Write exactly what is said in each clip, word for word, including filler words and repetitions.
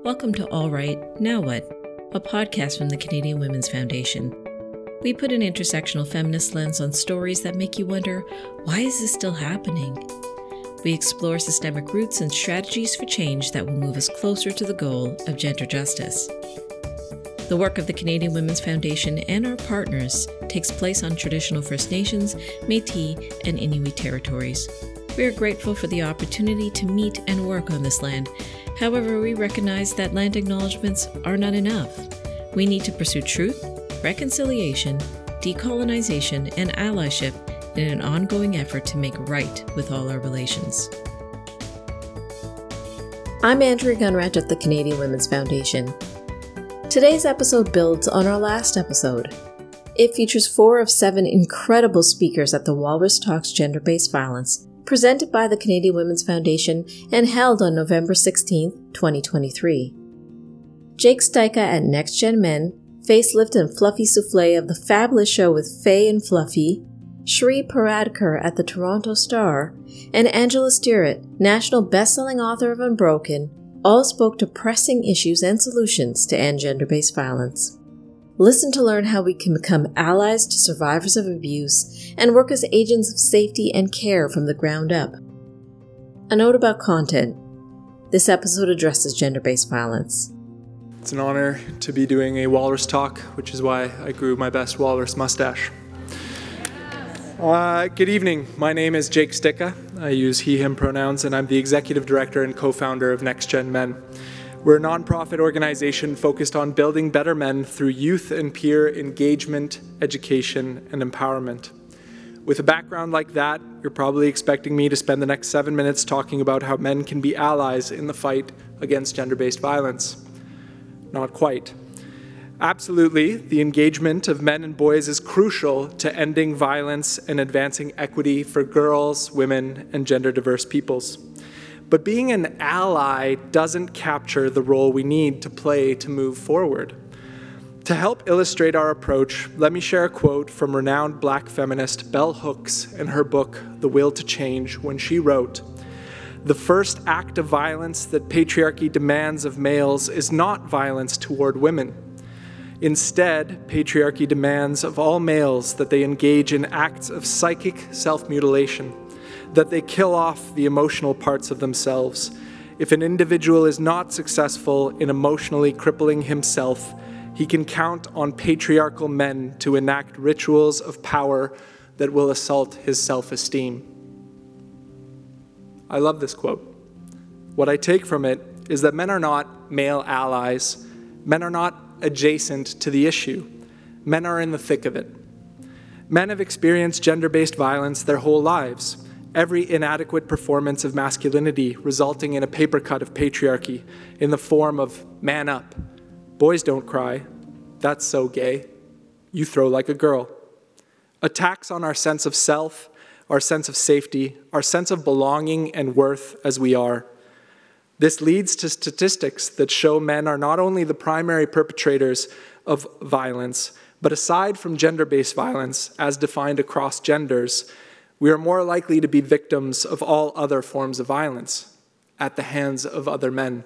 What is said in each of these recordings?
Welcome to All Right, Now What, a podcast from the Canadian Women's Foundation. We put an intersectional feminist lens on stories that make you wonder, why is this still happening? We explore systemic roots and strategies for change that will move us closer to the goal of gender justice. The work of the Canadian Women's Foundation and our partners takes place on traditional First Nations, Métis, and Inuit territories. We are grateful for the opportunity to meet and work on this land. However, we recognize that land acknowledgements are not enough. We need to pursue truth, reconciliation, decolonization, and allyship in an ongoing effort to make right with all our relations. I'm Andrea Gunrat of the Canadian Women's Foundation. Today's episode builds on our last episode. It features four of seven incredible speakers at the Walrus Talks Gender-Based Violence, presented by the Canadian Women's Foundation and held on November sixteenth, twenty twenty-three. Jake Styka at Next Gen Men, facelift and fluffy souffle of The Fabulous Show with Faye and Fluffy, Shri Paradkar at the Toronto Star, and Angela Sterritt, national best-selling author of Unbroken, all spoke to pressing issues and solutions to end gender-based violence. Listen to learn how we can become allies to survivors of abuse and work as agents of safety and care from the ground up. A note about content. This episode addresses gender-based violence. It's an honor to be doing a walrus talk, which is why I grew my best walrus mustache. Uh, good evening. My name is Jake Styka. I use he, him pronouns, and I'm the executive director and co-founder of Next Gen Men. We're a nonprofit organization focused on building better men through youth and peer engagement, education, and empowerment. With a background like that, you're probably expecting me to spend the next seven minutes talking about how men can be allies in the fight against gender-based violence. Not quite. Absolutely, the engagement of men and boys is crucial to ending violence and advancing equity for girls, women, and gender-diverse peoples. But being an ally doesn't capture the role we need to play to move forward. To help illustrate our approach, let me share a quote from renowned black feminist Bell Hooks in her book, The Will to Change, when she wrote, "The first act of violence that patriarchy demands of males is not violence toward women. Instead, patriarchy demands of all males that they engage in acts of psychic self-mutilation, that they kill off the emotional parts of themselves. If an individual is not successful in emotionally crippling himself, he can count on patriarchal men to enact rituals of power that will assault his self-esteem." I love this quote. What I take from it is that men are not male allies. Men are not adjacent to the issue. Men are in the thick of it. Men have experienced gender-based violence their whole lives. Every inadequate performance of masculinity resulting in a paper cut of patriarchy in the form of man up. Boys don't cry. That's so gay. You throw like a girl. Attacks on our sense of self, our sense of safety, our sense of belonging and worth as we are. This leads to statistics that show men are not only the primary perpetrators of violence, but aside from gender-based violence, as defined across genders, we are more likely to be victims of all other forms of violence at the hands of other men.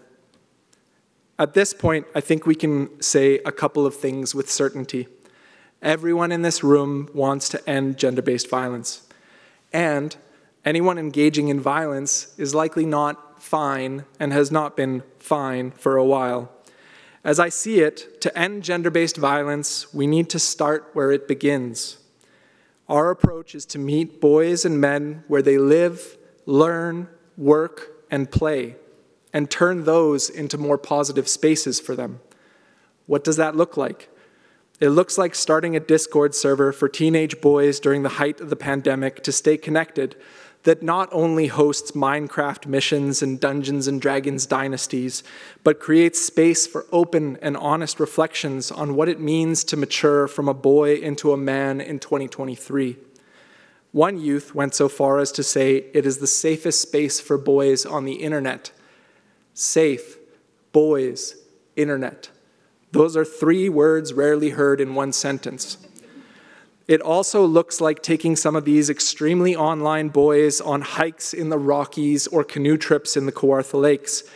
At this point, I think we can say a couple of things with certainty. Everyone in this room wants to end gender-based violence. And anyone engaging in violence is likely not fine and has not been fine for a while. As I see it, to end gender-based violence, we need to start where it begins. Our approach is to meet boys and men where they live, learn, work, and play, and turn those into more positive spaces for them. What does that look like? It looks like starting a Discord server for teenage boys during the height of the pandemic to stay connected that not only hosts Minecraft missions and Dungeons and Dragons dynasties, but creates space for open and honest reflections on what it means to mature from a boy into a man in twenty twenty-three. One youth went so far as to say it is the safest space for boys on the internet. Safe, boys, internet. Those are three words rarely heard in one sentence. It also looks like taking some of these extremely online boys on hikes in the Rockies or canoe trips in the Kawartha Lakes,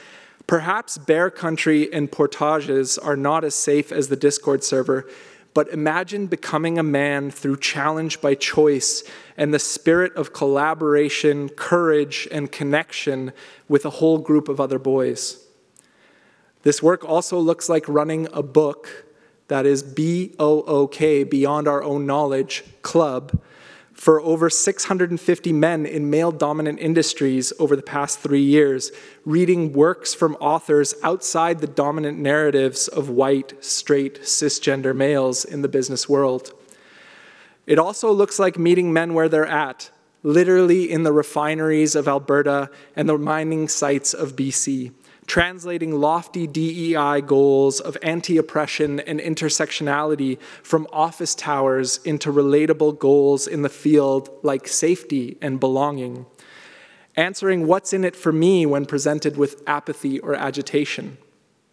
Perhaps Bear Country and Portages are not as safe as the Discord server, but imagine becoming a man through challenge by choice and the spirit of collaboration, courage, and connection with a whole group of other boys. This work also looks like running a book, that is B O O K, Beyond Our Own Knowledge, club, for over six hundred fifty men in male-dominant industries over the past three years, reading works from authors outside the dominant narratives of white, straight, cisgender males in the business world. It also looks like meeting men where they're at, literally in the refineries of Alberta and the mining sites of B C, translating lofty D E I goals of anti-oppression and intersectionality from office towers into relatable goals in the field like safety and belonging, answering what's in it for me when presented with apathy or agitation.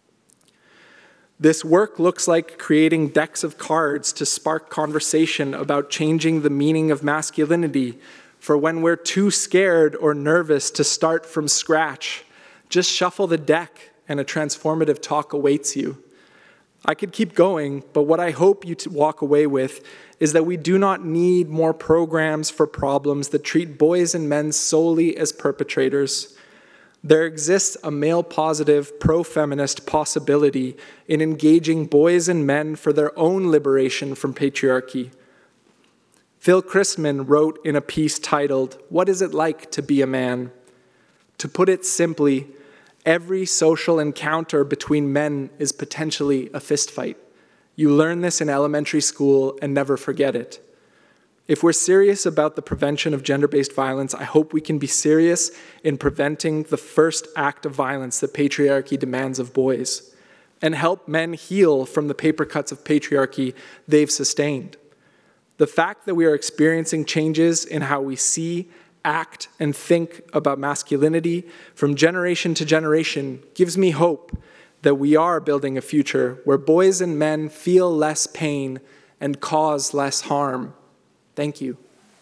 This work looks like creating decks of cards to spark conversation about changing the meaning of masculinity for when we're too scared or nervous to start from scratch. Just shuffle the deck and a transformative talk awaits you. I could keep going, but what I hope you to walk away with is that we do not need more programs for problems that treat boys and men solely as perpetrators. There exists a male-positive, pro-feminist possibility in engaging boys and men for their own liberation from patriarchy. Phil Christman wrote in a piece titled, "What is it like to be a man?" To put it simply, every social encounter between men is potentially a fistfight. You learn this in elementary school and never forget it. If we're serious about the prevention of gender-based violence, I hope we can be serious in preventing the first act of violence that patriarchy demands of boys, and help men heal from the paper cuts of patriarchy they've sustained. The fact that we are experiencing changes in how we see, act, and think about masculinity from generation to generation gives me hope that we are building a future where boys and men feel less pain and cause less harm. Thank you.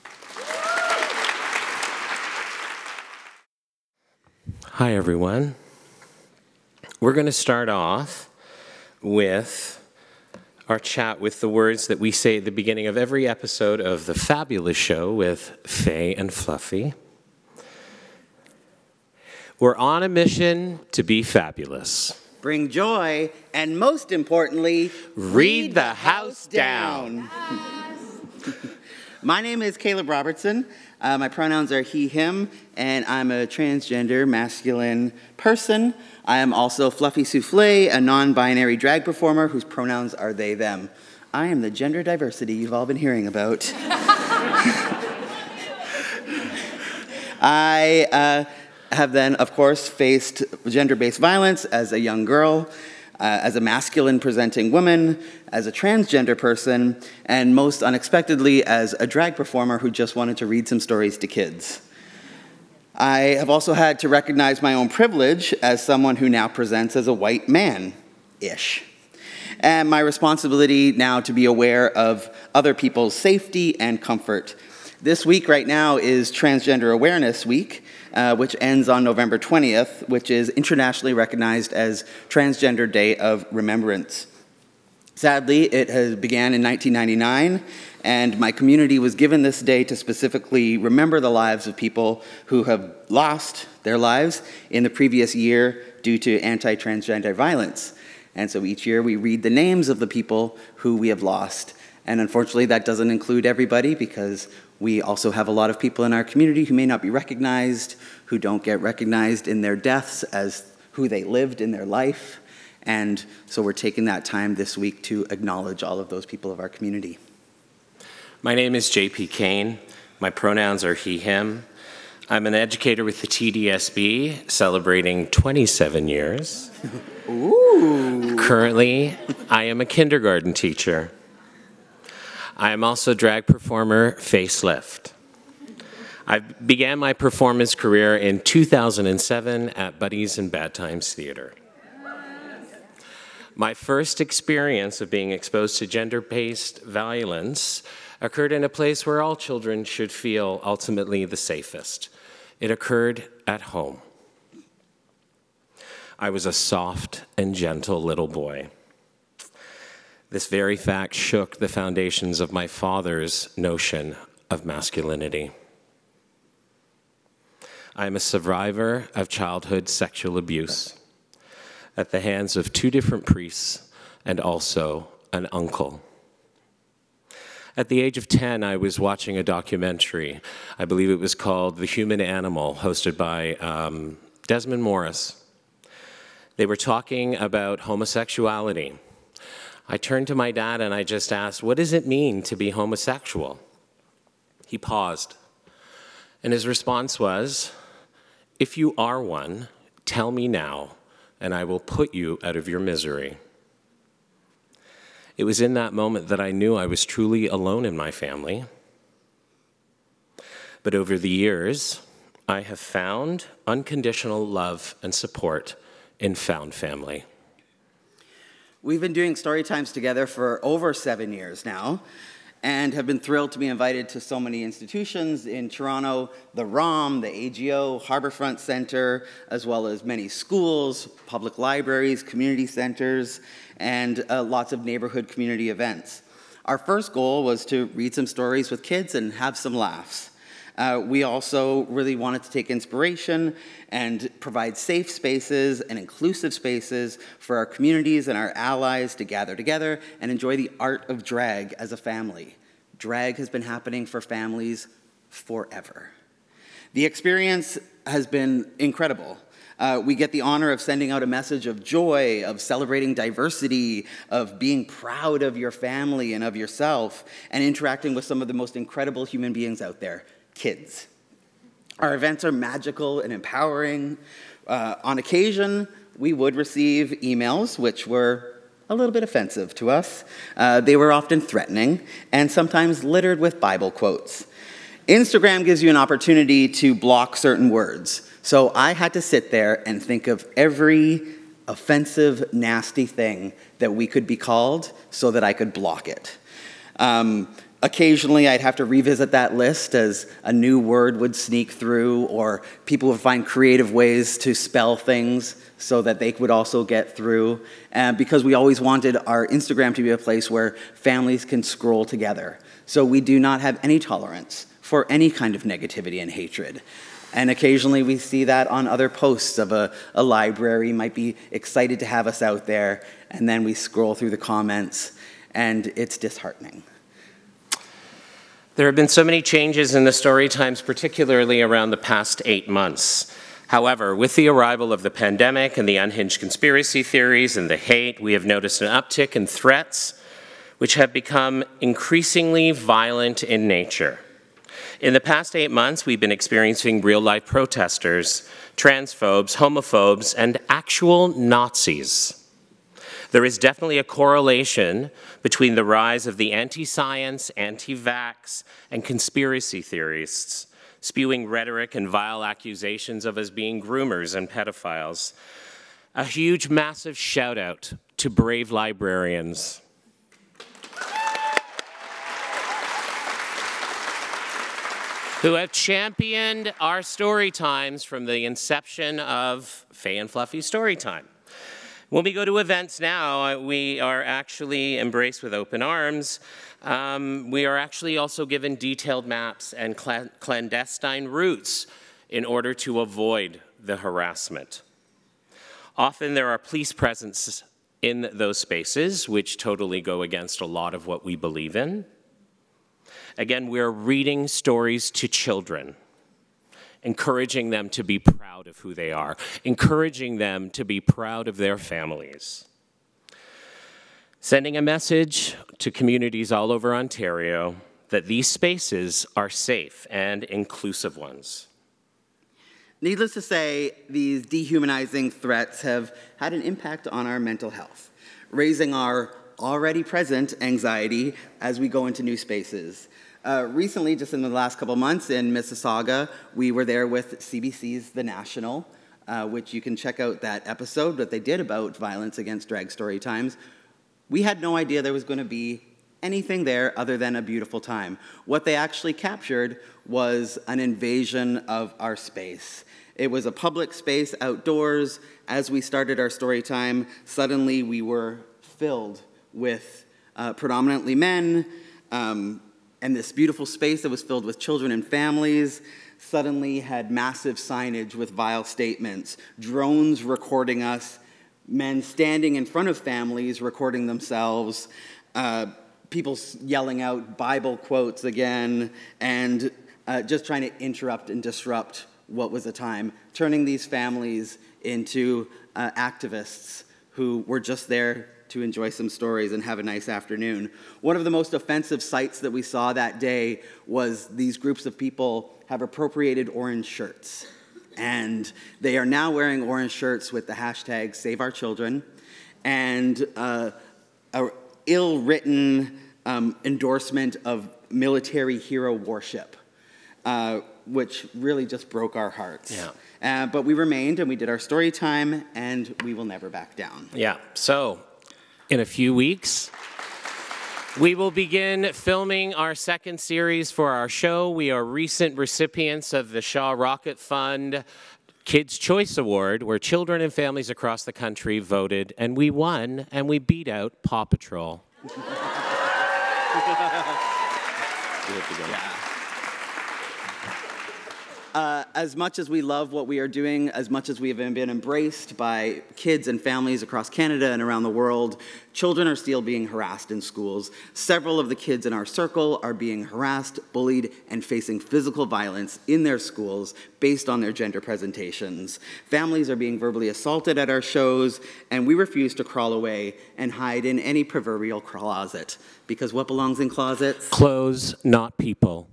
Hi, everyone. We're going to start off with our chat with the words that we say at the beginning of every episode of The Fabulous Show with Faye and Fluffy. We're on a mission to be fabulous. Bring joy, and most importantly, read, read the, the house down. down. My name is Caleb Robertson. Uh, my pronouns are he, him, and I'm a transgender masculine person. I am also Fluffy Souffle, a non-binary drag performer whose pronouns are they, them. I am the gender diversity you've all been hearing about. I uh, have then, of course, faced gender-based violence as a young girl, uh, as a masculine-presenting woman, as a transgender person, and most unexpectedly, as a drag performer who just wanted to read some stories to kids. I have also had to recognize my own privilege as someone who now presents as a white man-ish, and my responsibility now to be aware of other people's safety and comfort. This week right now is Transgender Awareness Week, uh, which ends on November twentieth, which is internationally recognized as Transgender Day of Remembrance. Sadly, it has began in nineteen ninety-nine, and my community was given this day to specifically remember the lives of people who have lost their lives in the previous year due to anti-transgender violence. And so each year we read the names of the people who we have lost. And unfortunately, that doesn't include everybody, because we also have a lot of people in our community who may not be recognized, who don't get recognized in their deaths as who they lived in their life. And so we're taking that time this week to acknowledge all of those people of our community. My name is J P Kane. My pronouns are he, him. I'm an educator with the T D S B, celebrating twenty-seven years. Ooh. Currently, I am a kindergarten teacher. I am also a drag performer, Facelift. I began my performance career in two thousand seven at Buddies and Bad Times Theater. My first experience of being exposed to gender-based violence occurred in a place where all children should feel ultimately the safest. It occurred at home. I was a soft and gentle little boy. This very fact shook the foundations of my father's notion of masculinity. I am a survivor of childhood sexual abuse at the hands of two different priests and also an uncle. At the age of ten, I was watching a documentary. I believe it was called The Human Animal, hosted by um, Desmond Morris. They were talking about homosexuality. I turned to my dad and I just asked, what does it mean to be homosexual? He paused, and his response was, if you are one, tell me now, and I will put you out of your misery. It was in that moment that I knew I was truly alone in my family. But over the years, I have found unconditional love and support in Found Family. We've been doing story times together for over seven years now, and have been thrilled to be invited to so many institutions in Toronto, the ROM, the A G O, Harbourfront Centre, as well as many schools, public libraries, community centres, and uh, lots of neighbourhood community events. Our first goal was to read some stories with kids and have some laughs. Uh, we also really wanted to take inspiration and provide safe spaces and inclusive spaces for our communities and our allies to gather together and enjoy the art of drag as a family. Drag has been happening for families forever. The experience has been incredible. Uh, we get the honor of sending out a message of joy, of celebrating diversity, of being proud of your family and of yourself, and interacting with some of the most incredible human beings out there. Kids. Our events are magical and empowering. Uh, on occasion, we would receive emails which were a little bit offensive to us. Uh, they were often threatening and sometimes littered with Bible quotes. Instagram gives you an opportunity to block certain words. So I had to sit there and think of every offensive, nasty thing that we could be called so that I could block it. Um, Occasionally, I'd have to revisit that list as a new word would sneak through, or people would find creative ways to spell things so that they would also get through. And because we always wanted our Instagram to be a place where families can scroll together. So we do not have any tolerance for any kind of negativity and hatred. And occasionally we see that on other posts of a, a library might be excited to have us out there, and then we scroll through the comments, and it's disheartening. There have been so many changes in the story times, particularly around the past eight months. However, with the arrival of the pandemic and the unhinged conspiracy theories and the hate, we have noticed an uptick in threats, which have become increasingly violent in nature. In the past eight months, we've been experiencing real-life protesters, transphobes, homophobes, and actual Nazis. There is definitely a correlation between the rise of the anti-science, anti-vax, and conspiracy theorists, spewing rhetoric and vile accusations of us being groomers and pedophiles. A huge, massive shout out to brave librarians. Who have championed our story times from the inception of Faye and Fluffy Storytime. When we go to events now, we are actually embraced with open arms. Um, we are actually also given detailed maps and cl- clandestine routes in order to avoid the harassment. Often there are police presence in those spaces, which totally go against a lot of what we believe in. Again, we're reading stories to children, encouraging them to be proud of who they are, encouraging them to be proud of their families. Sending a message to communities all over Ontario that these spaces are safe and inclusive ones. Needless to say, these dehumanizing threats have had an impact on our mental health, raising our already present anxiety as we go into new spaces. Uh, recently, just in the last couple months in Mississauga, we were there with C B C's The National, uh, which you can check out that episode that they did about violence against drag story times. We had no idea there was going to be anything there other than a beautiful time. What they actually captured was an invasion of our space. It was a public space outdoors. As we started our story time, suddenly we were filled with uh, predominantly men, um, and this beautiful space that was filled with children and families suddenly had massive signage with vile statements, drones recording us, men standing in front of families recording themselves, uh, people yelling out Bible quotes again, and uh, just trying to interrupt and disrupt what was a time, turning these families into uh, activists who were just there to enjoy some stories and have a nice afternoon. One of the most offensive sights that we saw that day was these groups of people have appropriated orange shirts. And they are now wearing orange shirts with the hashtag Save Our Children and uh, a ill-written um, endorsement of military hero worship, uh, which really just broke our hearts. Yeah. Uh, but we remained and we did our story time, and we will never back down. Yeah, so in a few weeks, we will begin filming our second series for our show. We are recent recipients of the Shaw Rocket Fund Kids' Choice Award, where children and families across the country voted, and we won, and we beat out Paw Patrol. Yeah. Uh, as much as we love what we are doing, as much as we have been embraced by kids and families across Canada and around the world, children are still being harassed in schools. Several of the kids in our circle are being harassed, bullied, and facing physical violence in their schools based on their gender presentations. Families are being verbally assaulted at our shows, and we refuse to crawl away and hide in any proverbial closet, because what belongs in closets? Clothes, not people.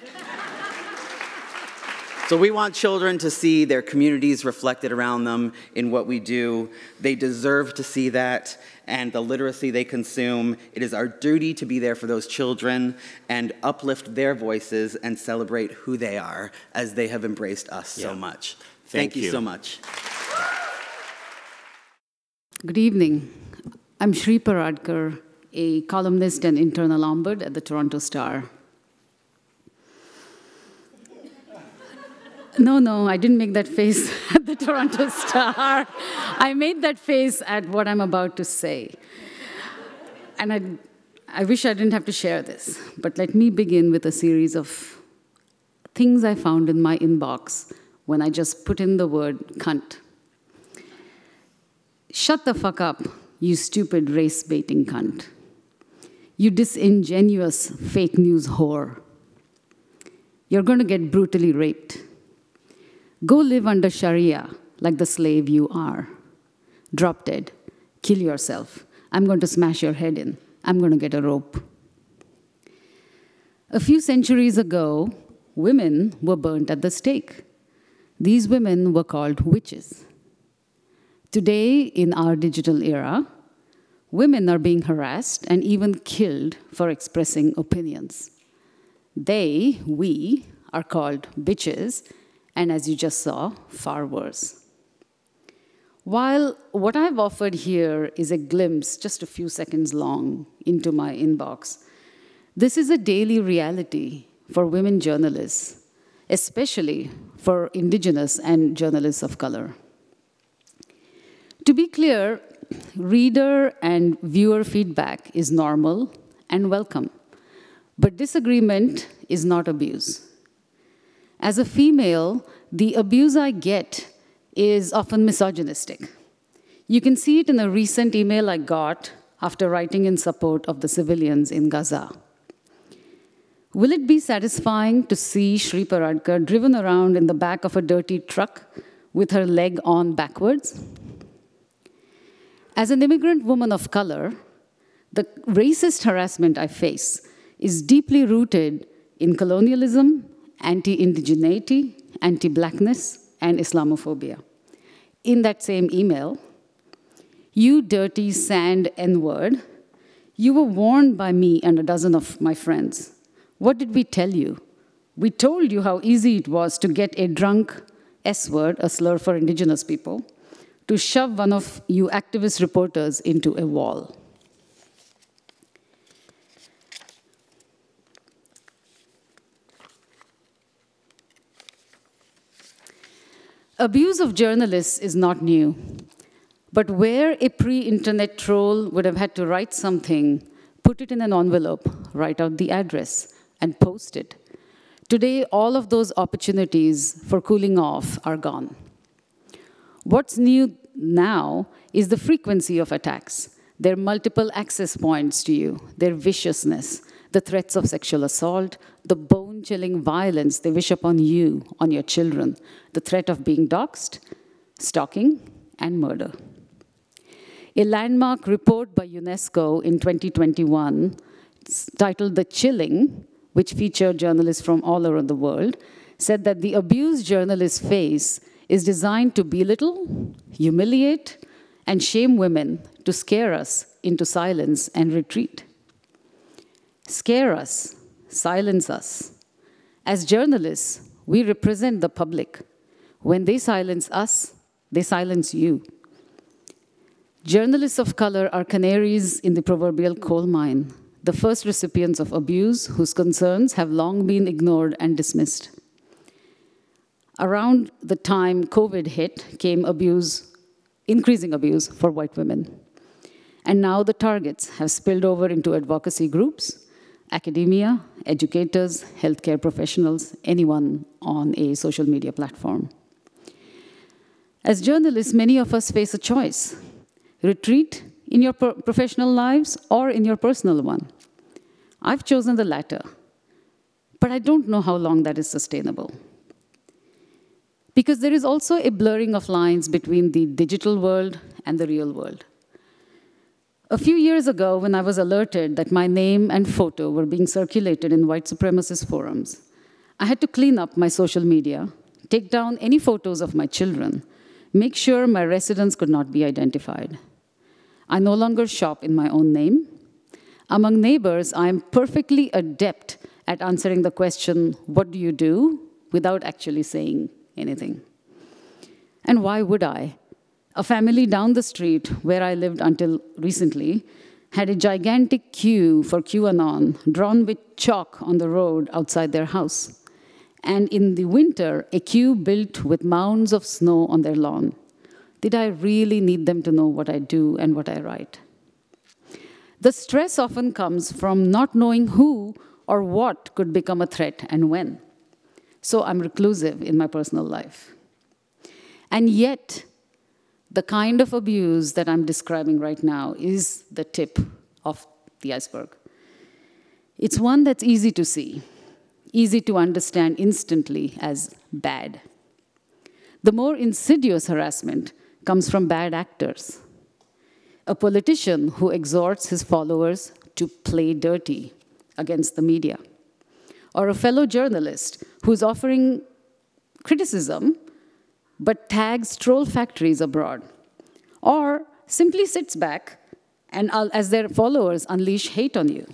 So we want children to see their communities reflected around them in what we do. They deserve to see that, and the literacy they consume. It is our duty to be there for those children and uplift their voices and celebrate who they are as they have embraced us Yeah. so much. Thank Thank you you so much. Good evening. I'm Shri Paradkar, a columnist and internal ombud at the Toronto Star. No, no, I didn't make that face at the Toronto Star. I made that face at what I'm about to say. And I, I wish I didn't have to share this, but let me begin with a series of things I found in my inbox when I just put in the word cunt. Shut the fuck up, you stupid race-baiting cunt. You disingenuous fake news whore. You're going to get brutally raped. Go live under Sharia like the slave you are. Drop dead. Kill yourself. I'm going to smash your head in. I'm going to get a rope. A few centuries ago, women were burnt at the stake. These women were called witches. Today, in our digital era, women are being harassed and even killed for expressing opinions. They, we, are called bitches, and as you just saw, far worse. While what I've offered here is a glimpse, just a few seconds long, into my inbox, this is a daily reality for women journalists, especially for Indigenous and journalists of color. To be clear, reader and viewer feedback is normal and welcome, but disagreement is not abuse. As a female, the abuse I get is often misogynistic. You can see it in a recent email I got after writing in support of the civilians in Gaza. Will it be satisfying to see Shri Paradkar driven around in the back of a dirty truck with her leg on backwards? As an immigrant woman of color, the racist harassment I face is deeply rooted in colonialism, anti-indigeneity, anti-blackness, and Islamophobia. In that same email, you dirty sand N-word, you were warned by me and a dozen of my friends. What did we tell you? We told you how easy it was to get a drunk S-word, a slur for Indigenous people, to shove one of you activist reporters into a wall. Abuse of journalists is not new. But where a pre-internet troll would have had to write something, put it in an envelope, write out the address, and post it, today all of those opportunities for cooling off are gone. What's new now is the frequency of attacks, their multiple access points to you, their viciousness, the threats of sexual assault, the bone-chilling violence they wish upon you, on your children, the threat of being doxxed, stalking, and murder. A landmark report by UNESCO in twenty twenty-one, titled The Chilling, which featured journalists from all around the world, said that the abuse journalists face is designed to belittle, humiliate, and shame women to scare us into silence and retreat. Scare us, silence us. As journalists, we represent the public. When they silence us, they silence you. Journalists of color are canaries in the proverbial coal mine, the first recipients of abuse whose concerns have long been ignored and dismissed. Around the time COVID hit came abuse, increasing abuse for white women. And now the targets have spilled over into advocacy groups, academia, educators, healthcare professionals, anyone on a social media platform. As journalists, many of us face a choice. Retreat in your professional lives or in your personal one. I've chosen the latter, but I don't know how long that is sustainable. Because there is also a blurring of lines between the digital world and the real world. A few years ago, when I was alerted that my name and photo were being circulated in white supremacist forums, I had to clean up my social media, take down any photos of my children, make sure my residence could not be identified. I no longer shop in my own name. Among neighbors, I am perfectly adept at answering the question, what do you do, without actually saying anything. And why would I? A family down the street, where I lived until recently, had a gigantic queue for QAnon drawn with chalk on the road outside their house. And in the winter, a queue built with mounds of snow on their lawn. Did I really need them to know what I do and what I write? The stress often comes from not knowing who or what could become a threat and when. So I'm reclusive in my personal life. And yet, the kind of abuse that I'm describing right now is the tip of the iceberg. It's one that's easy to see, easy to understand instantly as bad. The more insidious harassment comes from bad actors. A politician who exhorts his followers to play dirty against the media. Or a fellow journalist who's offering criticism but tags troll factories abroad. Or simply sits back and as their followers unleash hate on you.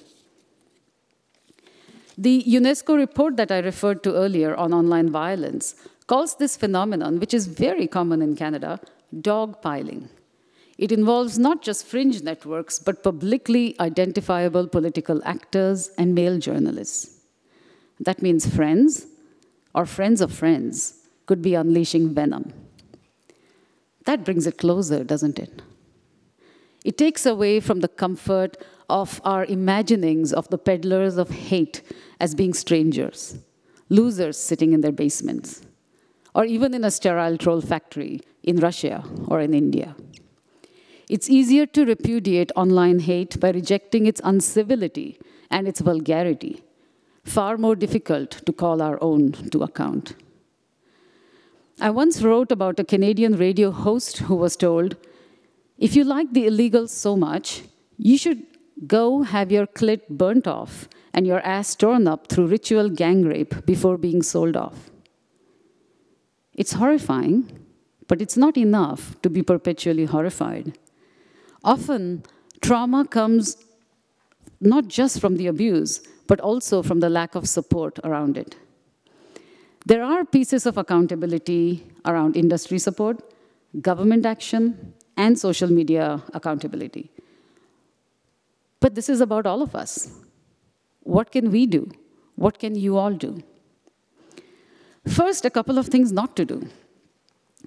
The UNESCO report that I referred to earlier on online violence calls this phenomenon, which is very common in Canada, dogpiling. It involves not just fringe networks, but publicly identifiable political actors and male journalists. That means friends, or friends of friends, could be unleashing venom. That brings it closer, doesn't it? It takes away from the comfort of our imaginings of the peddlers of hate as being strangers, losers sitting in their basements, or even in a sterile troll factory in Russia or in India. It's easier to repudiate online hate by rejecting its uncivility and its vulgarity, far more difficult to call our own to account. I once wrote about a Canadian radio host who was told, if you like the illegals so much, you should go have your clit burnt off and your ass torn up through ritual gang rape before being sold off. It's horrifying, but it's not enough to be perpetually horrified. Often, trauma comes not just from the abuse, but also from the lack of support around it. There are pieces of accountability around industry support, government action, and social media accountability. But this is about all of us. What can we do? What can you all do? First, a couple of things not to do.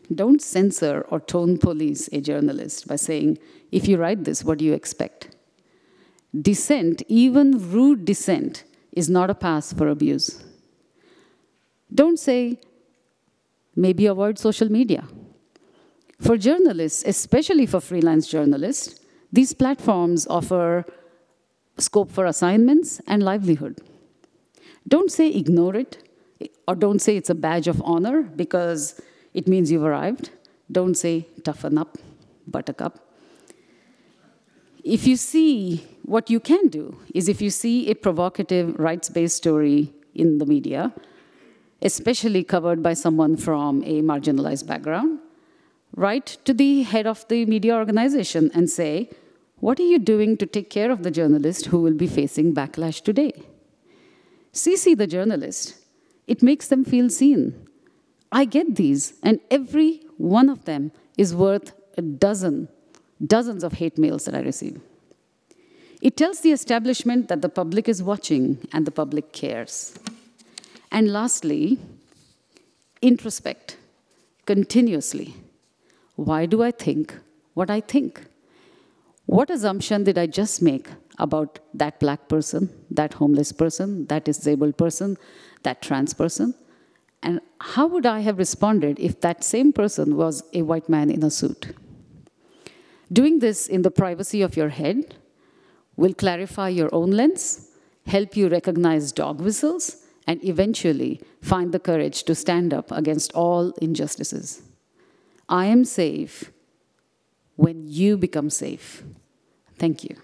don't censor or tone police a journalist by saying, if you write this, what do you expect? Dissent, even rude dissent, is not a pass for abuse. Don't say, maybe avoid social media. For journalists, especially for freelance journalists, these platforms offer scope for assignments and livelihood. Don't say ignore it, or don't say it's a badge of honor because it means you've arrived. Don't say toughen up, buttercup. If you see, what you can do is if you see a provocative rights-based story in the media, especially covered by someone from a marginalized background, write to the head of the media organization and say, what are you doing to take care of the journalist who will be facing backlash today? C C the journalist. It makes them feel seen. I get these, and every one of them is worth a dozen, dozens of hate mails that I receive. It tells the establishment that the public is watching and the public cares. And lastly, introspect continuously. Why do I think what I think? What assumption did I just make about that black person, that homeless person, that disabled person, that trans person? And how would I have responded if that same person was a white man in a suit? Doing this in the privacy of your head will clarify your own lens, help you recognize dog whistles, and eventually find the courage to stand up against all injustices. I am safe when you become safe. Thank you.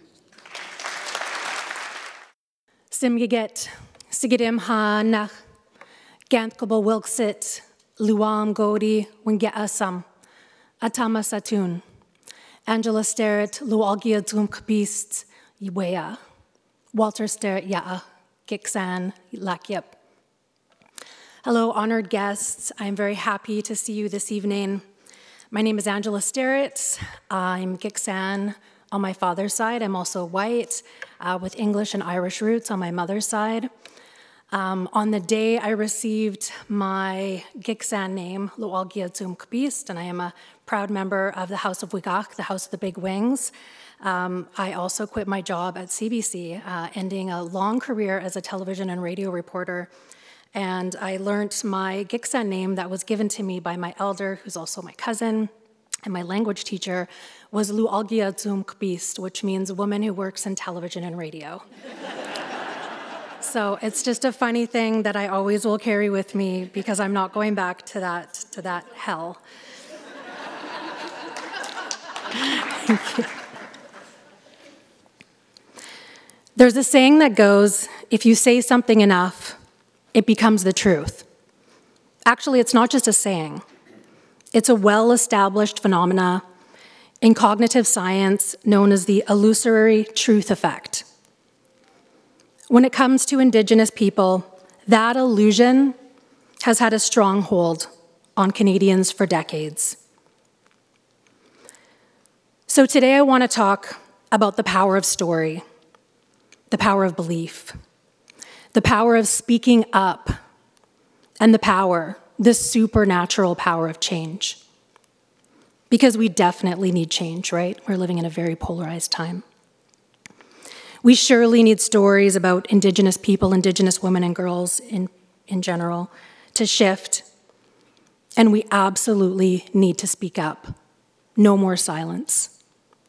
Simgiget, Sigidim ha nach, Gantkobo Wilksit, Luam Godi, Winge Asam, Atama Satun, Angela Sterret, Lualgia Tum Kabist, Iwea, Walter Sterret Yaa, Giksan, Lakyep. Hello, honored guests. I'm very happy to see you this evening. My name is Angela Sterret. I'm Giksan on my father's side. I'm also white uh, with English and Irish roots on my mother's side. Um, on the day I received my Giksan name, Lualgia Tum Kabist, and I am a proud member of the House of Wigach, the House of the Big Wings. Um, I also quit my job at C B C, uh, ending a long career as a television and radio reporter. And I learned my Giksan name that was given to me by my elder, who's also my cousin, and my language teacher, was Lualgia Tum Kabist, which means woman who works in television and radio. So it's just a funny thing that I always will carry with me because I'm not going back to that, to that hell. Thank you. There's a saying that goes, if you say something enough, it becomes the truth. Actually, it's not just a saying. It's a well-established phenomena in cognitive science known as the illusory truth effect. When it comes to Indigenous people, that illusion has had a strong hold on Canadians for decades. So today I want to talk about the power of story, the power of belief, the power of speaking up, and the power, the supernatural power of change. Because we definitely need change, right? We're living in a very polarized time. We surely need stories about Indigenous people, Indigenous women and girls in, in general, to shift. And we absolutely need to speak up. No more silence.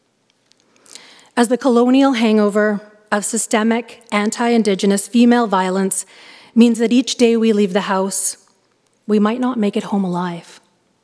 As the colonial hangover of systemic anti-Indigenous female violence means that each day we leave the house, we might not make it home alive.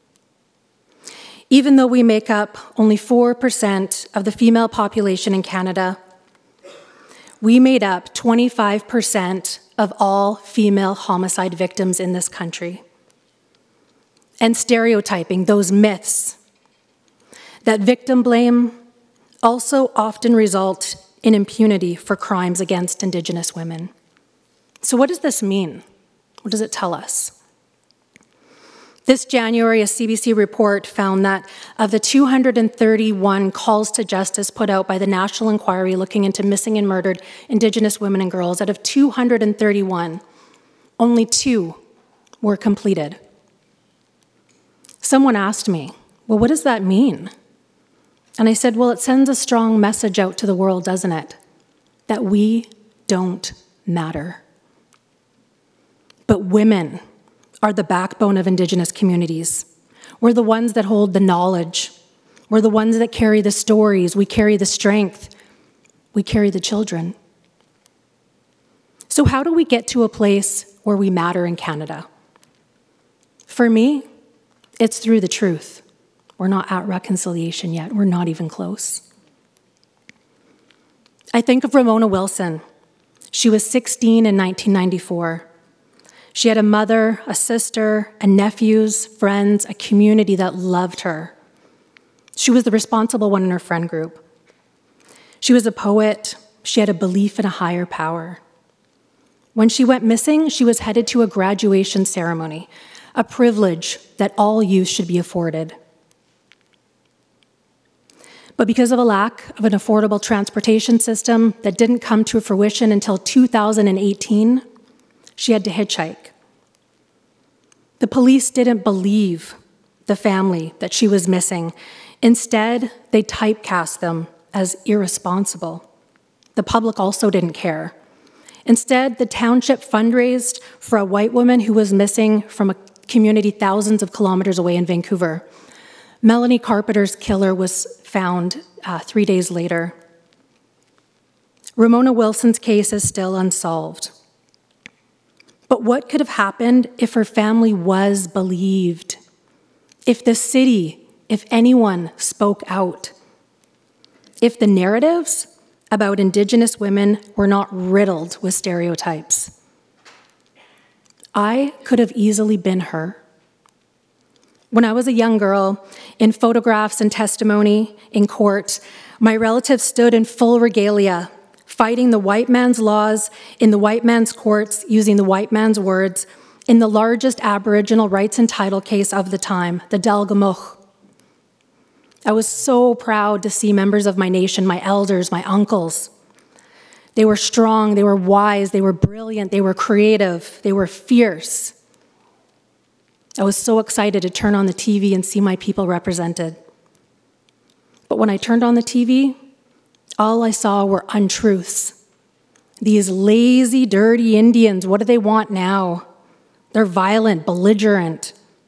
Even though we make up only four percent of the female population in Canada, we made up twenty-five percent of all female homicide victims in this country. And stereotyping those myths that victim blame also often result in impunity for crimes against Indigenous women. So what does this mean? What does it tell us? This January, a C B C report found that of the two hundred thirty-one calls to justice put out by the National Inquiry looking into missing and murdered Indigenous women and girls, out of two hundred thirty-one, only two were completed. Someone asked me, well, what does that mean? And I said, well, it sends a strong message out to the world, doesn't it? That we don't matter. But women are the backbone of Indigenous communities. We're the ones that hold the knowledge. We're the ones that carry the stories. We carry the strength. We carry the children. So how do we get to a place where we matter in Canada? For me, it's through the truth. We're not at reconciliation yet. We're not even close. I think of Ramona Wilson. She was sixteen in nineteen ninety-four. She had a mother, a sister, and nephews, friends, a community that loved her. She was the responsible one in her friend group. She was a poet. She had a belief in a higher power. When she went missing, she was headed to a graduation ceremony, a privilege that all youth should be afforded. But because of a lack of an affordable transportation system that didn't come to fruition until two thousand eighteen, she had to hitchhike. The police didn't believe the family that she was missing. Instead, they typecast them as irresponsible. The public also didn't care. Instead, the township fundraised for a white woman who was missing from a community thousands of kilometers away in Vancouver. Melanie Carpenter's killer was found uh, three days later. Ramona Wilson's case is still unsolved. But what could have happened if her family was believed? If the city, if anyone spoke out? If the narratives about Indigenous women were not riddled with stereotypes? I could have easily been her. When I was a young girl, in photographs and testimony in court, my relatives stood in full regalia, fighting the white man's laws in the white man's courts, using the white man's words, in the largest Aboriginal rights and title case of the time, the Delgamuukw. I was so proud to see members of my nation, my elders, my uncles. They were strong, they were wise, they were brilliant, they were creative, they were fierce. I was so excited to turn on the T V and see my people represented. But when I turned on the T V, all I saw were untruths. These lazy, dirty Indians, what do they want now? They're violent, belligerent.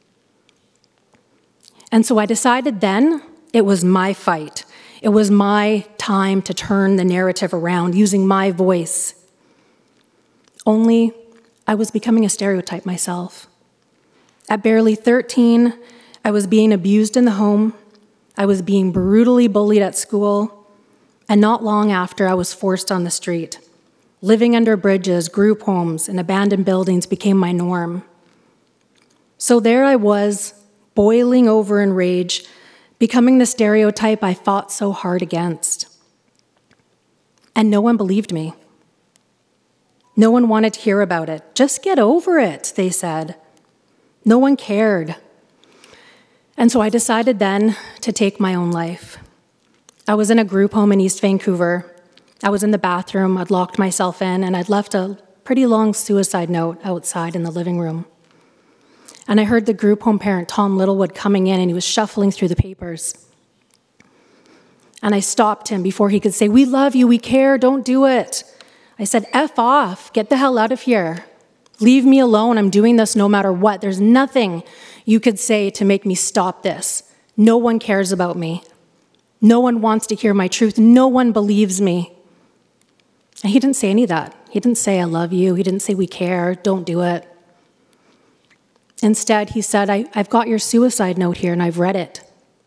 And so I decided then it was my fight. It was my time to turn the narrative around using my voice. Only I was becoming a stereotype myself. At barely thirteen, I was being abused in the home. I was being brutally bullied at school. And not long after, I was forced on the street. Living under bridges, group homes, and abandoned buildings became my norm. So there I was, boiling over in rage, becoming the stereotype I fought so hard against. And no one believed me. No one wanted to hear about it. Just get over it, they said. No one cared. And so I decided then to take my own life. I was in a group home in East Vancouver. I was in the bathroom, I'd locked myself in, and I'd left a pretty long suicide note outside in the living room. And I heard the group home parent, Tom Littlewood, coming in, and he was shuffling through the papers. And I stopped him before he could say, "We love you, we care, don't do it." I said, "F off, get the hell out of here. Leave me alone, I'm doing this no matter what. There's nothing you could say to make me stop this. No one cares about me. No one wants to hear my truth. No one believes me." And he didn't say any of that. He didn't say, "I love you." He didn't say, "We care, don't do it." Instead, he said, I, I've got your suicide note here and I've read it.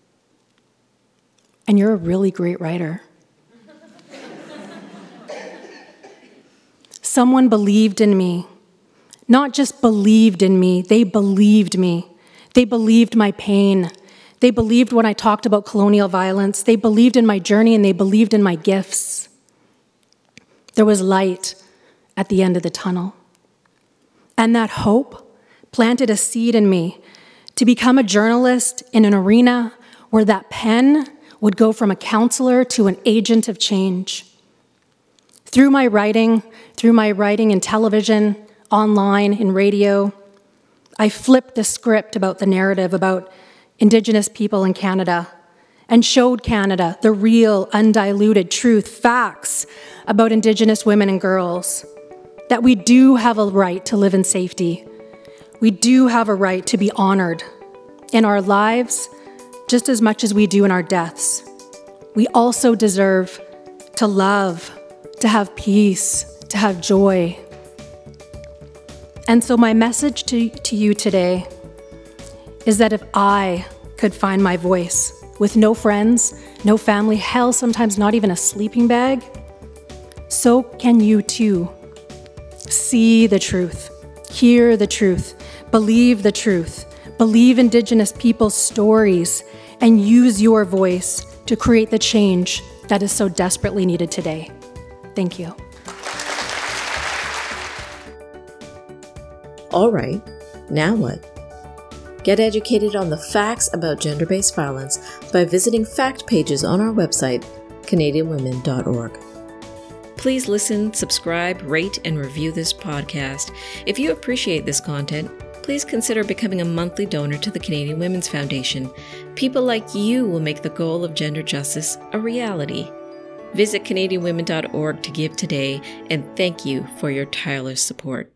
And you're a really great writer. Someone believed in me. Not just believed in me, they believed me. They believed my pain. They believed when I talked about colonial violence. They believed in my journey and they believed in my gifts. There was light at the end of the tunnel. And that hope planted a seed in me to become a journalist in an arena where that pen would go from a counselor to an agent of change. Through my writing, through my writing in television, online, in radio, I flipped the script about the narrative about Indigenous people in Canada and showed Canada the real, undiluted truth, facts about Indigenous women and girls, that we do have a right to live in safety. We do have a right to be honored in our lives just as much as we do in our deaths. We also deserve to love, to have peace, to have joy. And so my message to, to you today is that if I could find my voice with no friends, no family, hell, sometimes not even a sleeping bag, so can you too. See the truth, hear the truth, believe the truth, believe Indigenous people's stories, and use your voice to create the change that is so desperately needed today. Thank you. All right, now what? Get educated on the facts about gender-based violence by visiting fact pages on our website, Canadian Women dot org. Please listen, subscribe, rate, and review this podcast. If you appreciate this content, please consider becoming a monthly donor to the Canadian Women's Foundation. People like you will make the goal of gender justice a reality. Visit Canadian Women dot org to give today, and thank you for your tireless support.